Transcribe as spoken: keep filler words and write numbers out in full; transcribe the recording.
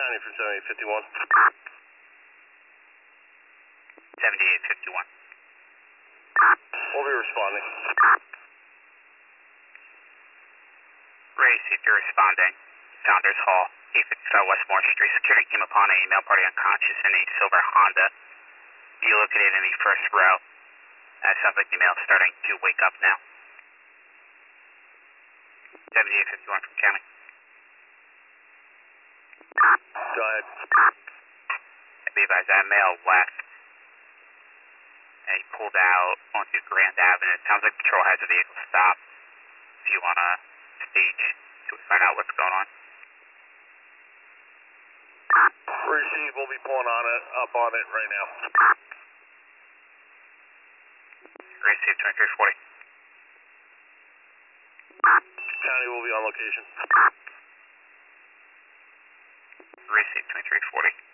County from seventy-eight fifty-one. seventy-eight fifty-one. We'll be responding. Ray, see if you're responding. Founders Hall, eight fifty-five Westmore Street. Security came upon a male party unconscious in a silver Honda. Be located in the first row. That sounds like the male is starting to wake up now. seventy-eight fifty-one from County. Go ahead. Be advised, that male left. And he pulled out onto Grand Avenue. It sounds like patrol has the vehicle stopped. If you want to stage to find out what's going on. Receive, we'll be pulling on it, up on it right now. Receive twenty-three forty. County will be on location. Receive twenty-three forty.